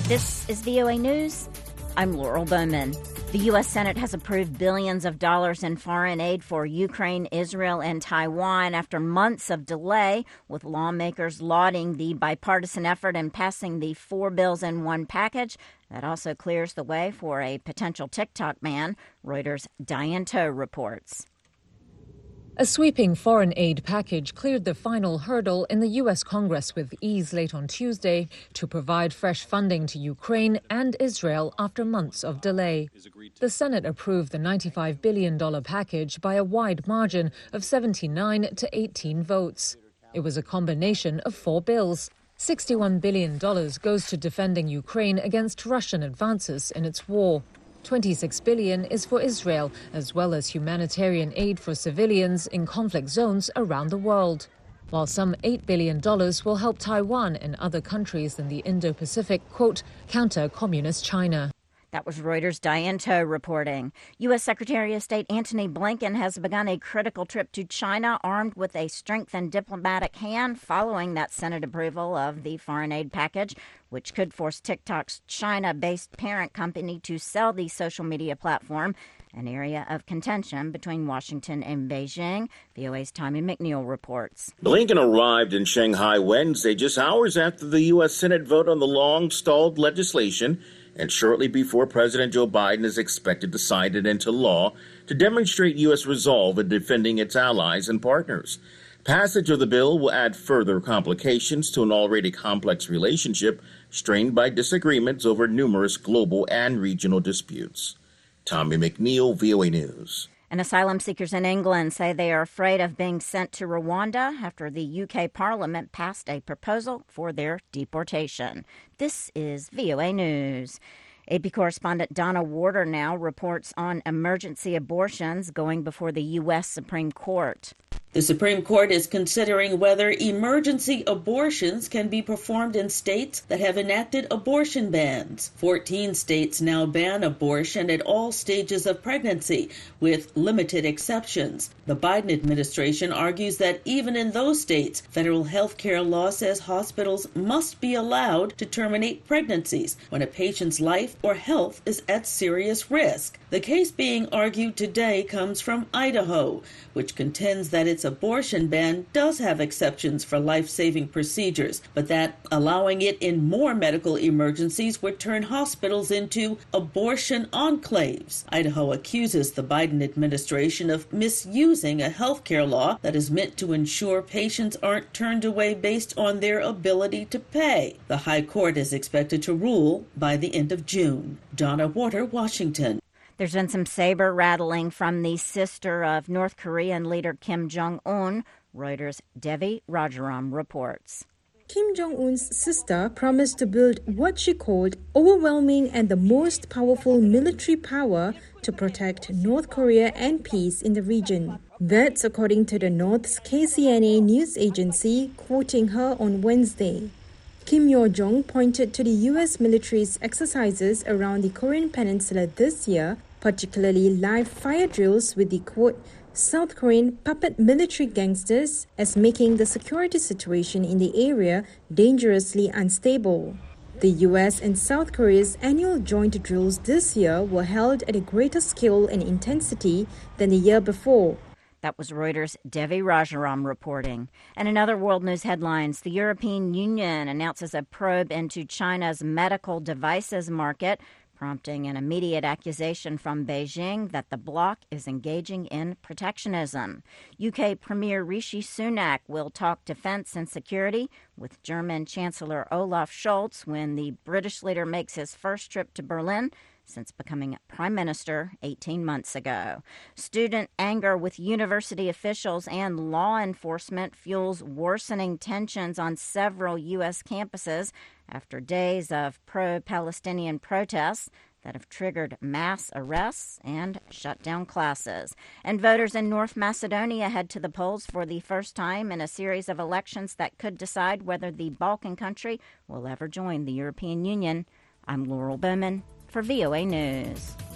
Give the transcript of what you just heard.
This is VOA News. I'm Laurel Bowman. The U.S. Senate has approved billions of dollars in foreign aid for Ukraine, Israel, and Taiwan after months of delay, with lawmakers lauding the bipartisan effort and passing the 4 bills in one package. That also clears the way for a potential TikTok ban, Reuters' Diane To reports. A sweeping foreign aid package cleared the final hurdle in the U.S. Congress with ease late on Tuesday to provide fresh funding to Ukraine and Israel after months of delay. The Senate approved the $95 billion package by a wide margin of 79 to 18 votes. It was a combination of 4 bills. $61 billion goes to defending Ukraine against Russian advances in its war. $26 billion is for Israel, as well as humanitarian aid for civilians in conflict zones around the world. While some $8 billion will help Taiwan and other countries in the Indo-Pacific, quote, counter communist China. That was Reuters' Diane To reporting. U.S. Secretary of State Antony Blinken has begun a critical trip to China, armed with a strengthened diplomatic hand following that Senate approval of the foreign aid package, which could force TikTok's China-based parent company to sell the social media platform, an area of contention between Washington and Beijing. VOA's Tommy McNeil reports. Blinken arrived in Shanghai Wednesday, just hours after the U.S. Senate vote on the long-stalled legislation, and shortly before President Joe Biden is expected to sign it into law to demonstrate U.S. resolve in defending its allies and partners. Passage of the bill will add further complications to an already complex relationship strained by disagreements over numerous global and regional disputes. Tommy McNeil, VOA News. And asylum seekers in England say they are afraid of being sent to Rwanda after the UK Parliament passed a proposal for their deportation. This is VOA News. AP correspondent Donna Warder now reports on emergency abortions going before the U.S. Supreme Court. The Supreme Court is considering whether emergency abortions can be performed in states that have enacted abortion bans. 14 states now ban abortion at all stages of pregnancy, with limited exceptions. The Biden administration argues that even in those states, federal health care law says hospitals must be allowed to terminate pregnancies when a patient's life or health is at serious risk. The case being argued today comes from Idaho, which contends that its abortion ban does have exceptions for life-saving procedures, but that allowing it in more medical emergencies would turn hospitals into abortion enclaves. Idaho accuses the Biden administration of misusing a health care law that is meant to ensure patients aren't turned away based on their ability to pay. The High Court is expected to rule by the end of June. Donna Warder, Washington. There's been some saber rattling from the sister of North Korean leader Kim Jong-un. Reuters' Devi Rajaram reports. Kim Jong-un's sister promised to build what she called overwhelming and the most powerful military power to protect North Korea and peace in the region. That's according to the North's KCNA news agency, quoting her on Wednesday. Kim Yo-jong pointed to the U.S. military's exercises around the Korean peninsula this year, particularly live fire drills with the, quote, South Korean puppet military gangsters, as making the security situation in the area dangerously unstable. The U.S. and South Korea's annual joint drills this year were held at a greater scale and intensity than the year before. That was Reuters' Devi Rajaram reporting. And in other world news headlines, the European Union announces a probe into China's medical devices market, prompting an immediate accusation from Beijing that the bloc is engaging in protectionism. UK Premier Rishi Sunak will talk defense and security with German Chancellor Olaf Scholz when the British leader makes his first trip to Berlin since becoming prime minister 18 months ago. Student anger with university officials and law enforcement fuels worsening tensions on several U.S. campuses after days of pro-Palestinian protests that have triggered mass arrests and shut down classes. And voters in North Macedonia head to the polls for the first time in a series of elections that could decide whether the Balkan country will ever join the European Union. I'm Laurel Bowman for VOA News.